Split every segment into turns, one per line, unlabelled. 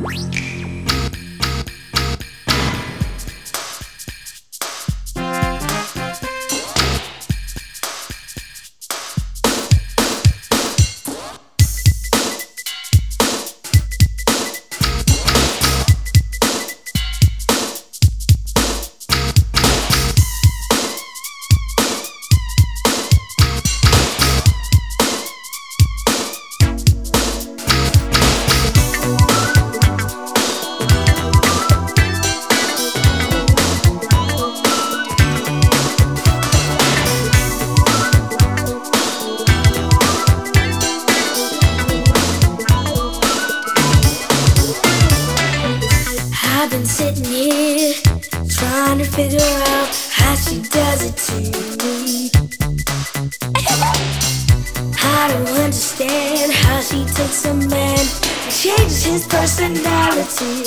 I've been sitting here trying to figure out how she does it to me. I don't understand how she takes a man and changes his personality.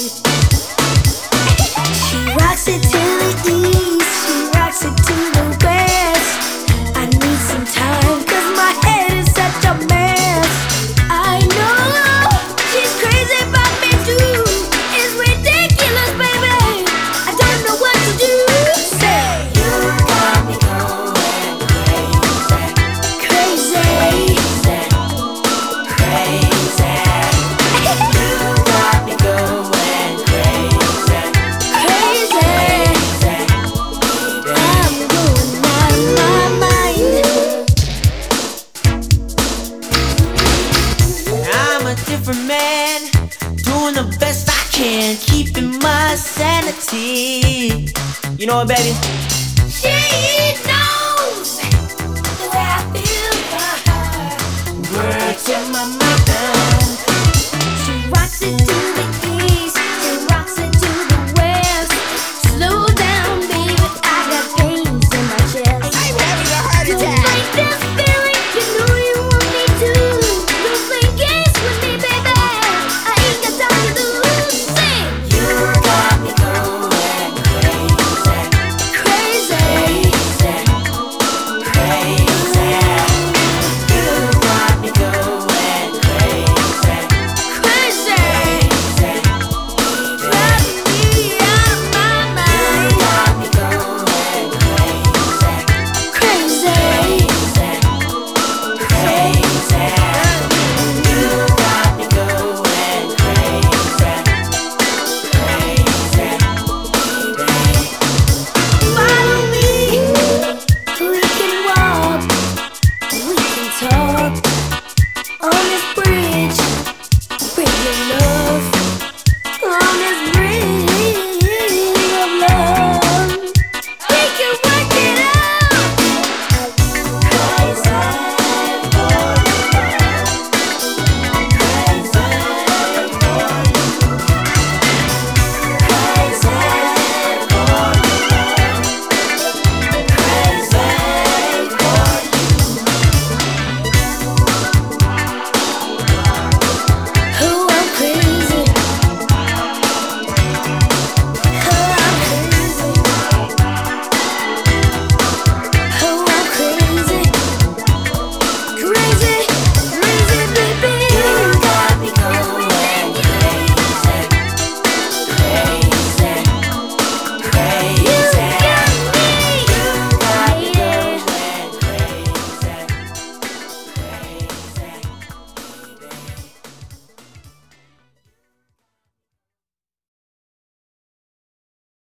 She rocks it to the east, she rocks it to the west. I need some time 'cause my head is such a mess. I know she's crazy about me too. It's ridiculous, baby. I don't know what to do. Say you got me going crazy, crazy, crazy. You got me going crazy, crazy. I'm going out of my mind.
I'm a different man, doing the best I can, keeping my sanity. You know what, baby?
She knows that I feel for her.
Words in my mind.
She rocks it to the east, she rocks it to the west. Slow down, baby, I got pains in my chest.
I'm having a heart
You like this feeling, you know you want me to. Don't play games with me, baby. I ain't got time to lose. Sing. You got me going crazy, crazy, crazy. You got me going crazy, crazy. Driving me out of my mind. You got me going crazy, crazy. Follow me, we can walk, we can talk on this bridge, bring your love.